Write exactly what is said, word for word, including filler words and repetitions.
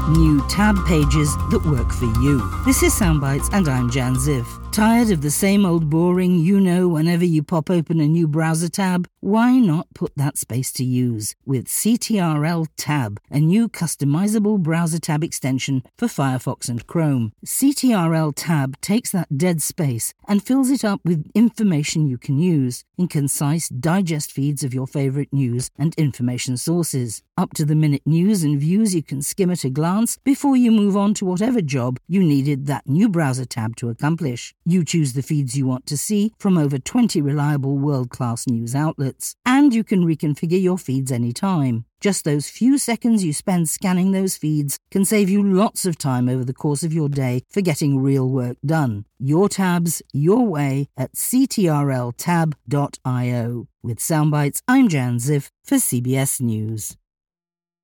New tab pages that work for you. This is Soundbites and I'm Jan Ziv. Tired of the same old boring you-know whenever you pop open a new browser tab? Why not put that space to use with C T R L Tab, a new customizable browser tab extension for Firefox and Chrome. C T R L Tab takes that dead space and fills it up with information you can use in concise digest feeds of your favorite news and information sources. Up-to-the-minute news and views you can skim at a glance before you move on to whatever job you needed that new browser tab to accomplish. You choose the feeds you want to see from over twenty reliable world-class news outlets, and you can reconfigure your feeds anytime. Just those few seconds you spend scanning those feeds can save you lots of time over the course of your day for getting real work done. Your tabs, your way at c t r l tab dot i o. With Soundbites, I'm Jan Ziv for C B S News.